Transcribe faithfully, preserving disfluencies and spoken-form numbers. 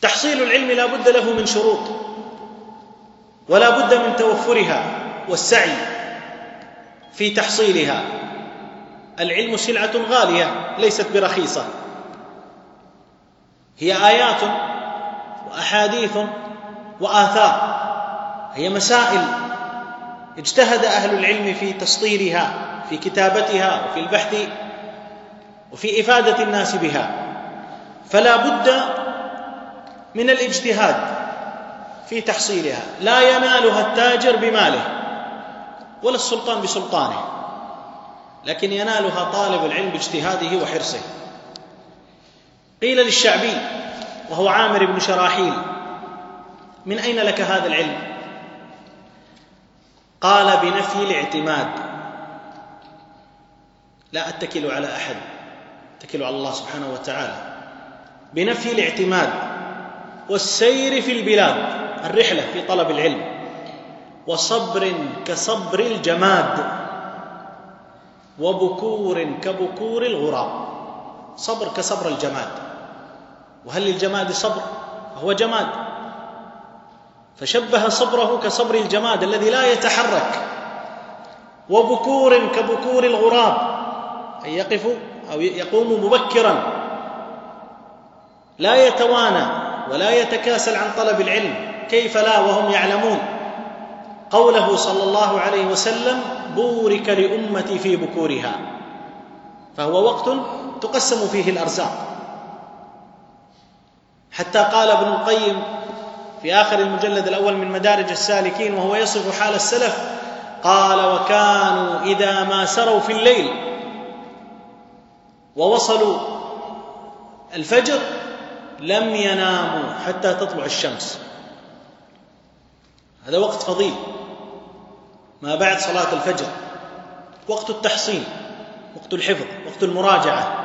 تحصيل العلم لا بد له من شروط، ولا بد من توفرها والسعي في تحصيلها. العلم سلعة غالية ليست برخيصة، هي آيات وأحاديث وآثار، هي مسائل اجتهد أهل العلم في تسطيرها، في كتابتها، وفي البحث وفي إفادة الناس بها، فلا بد من الاجتهاد في تحصيلها. لا ينالها التاجر بماله ولا السلطان بسلطانه، لكن ينالها طالب العلم باجتهاده وحرصه. قيل للشعبي وهو عامر بن شراحيل: من أين لك هذا العلم؟ قال: بنفي الاعتماد، لا أتكل على أحد، أتكل على الله سبحانه وتعالى. بنفي الاعتماد والسير في البلاد، الرحلة في طلب العلم، وصبر كصبر الجماد، وبكور كبكور الغراب. صبر كصبر الجماد، وهل للجماد صبر؟ هو جماد، فشبه صبره كصبر الجماد الذي لا يتحرك. وبكور كبكور الغراب، أي يقف أو يقوم مبكرا، لا يتوانى ولا يتكاسل عن طلب العلم، كيف لا وهم يعلمون. قوله صلى الله عليه وسلم: بورك لأمتي في بكورها، فهو وقت تقسم فيه الأرزاق. حتى قال ابن القيم في آخر المجلد الأول من مدارج السالكين وهو يصف حال السلف، قال: وكانوا إذا ما سروا في الليل ووصلوا الفجر لم يناموا حتى تطلع الشمس. هذا وقت فضيل ما بعد صلاة الفجر، وقت التحصين، وقت الحفظ، وقت المراجعة.